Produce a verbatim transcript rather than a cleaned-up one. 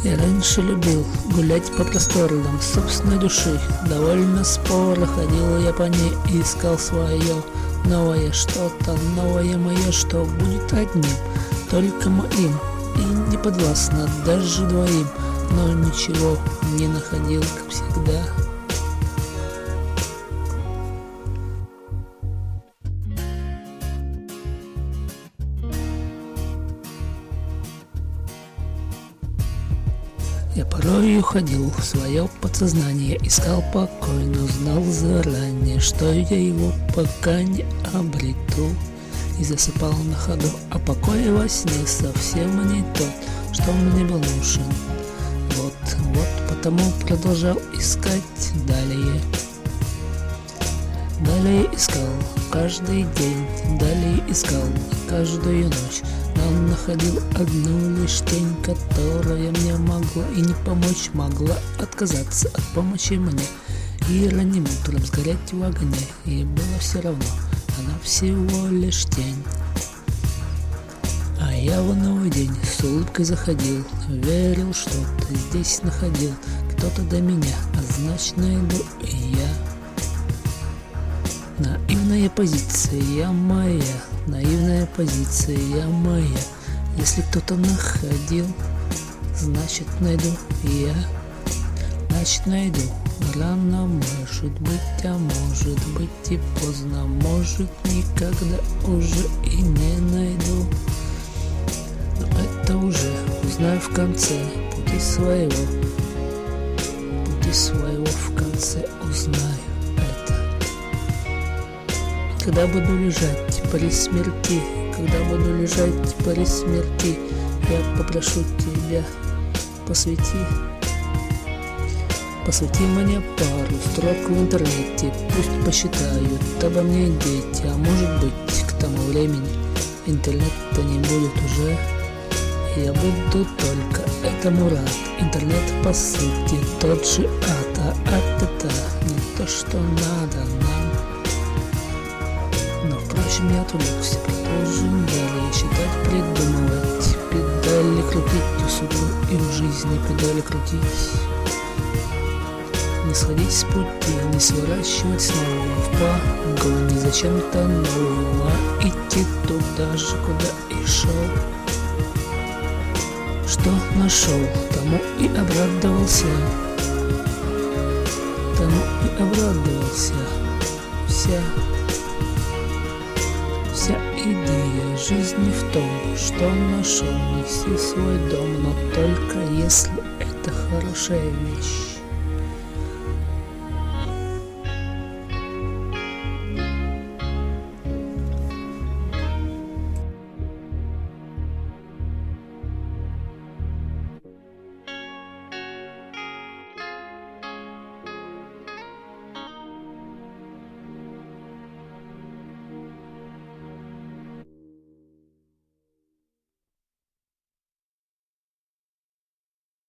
Я раньше любил гулять по просторам собственной души. Довольно споро ходил я по ней и искал свое новое что-то, новое мое, что будет одним, только моим, и не подвластно даже двоим. Но ничего не находил, как всегда. Я порой уходил в свое подсознание, искал покой, но знал заранее, что я его пока не обрету, и засыпал на ходу, а покой во сне совсем не тот, что мне был нужен. Вот, вот, потому продолжал искать далее. Далее искал каждый день, далее искал каждую ночь, но находил одну лишь тень, которая мне могла и не помочь, могла отказаться от помощи мне и ранним утром сгореть в огне, и было все равно, она всего лишь тень. А я в новый день с улыбкой заходил, верил, что-то здесь находил, кто-то до меня, а значит найду и я. Наивная позиция моя, наивная позиция моя. Если кто-то находил, значит найду и я. Значит найду, рано может быть, а может быть и поздно, может никогда уже и не найду. Но это уже узнаю в конце пути своего, пути своего в конце узнаю это. Когда буду лежать при смерти, когда буду лежать при смерти, я попрошу тебя, посвяти, посвяти мне пару строк в интернете, пусть посчитают обо мне дети, а может быть к тому времени интернета не будет уже. Я буду только этому рад. Интернет по сути тот же ад, а ад это не то, что надо нам. Но впрочем я отвлекся, продолжим далее считать, придумывать, педали крутить в судьбу и в жизни педали крутить. Не сходить с пути, не сворачивать снова в погоне за чем-то новым, а идти туда же, куда и шел. Что нашел, тому и обрадовался, тому и обрадовался. Вся, вся идея жизни в том, что нашел, неси свой дом, но только если это хорошая вещь.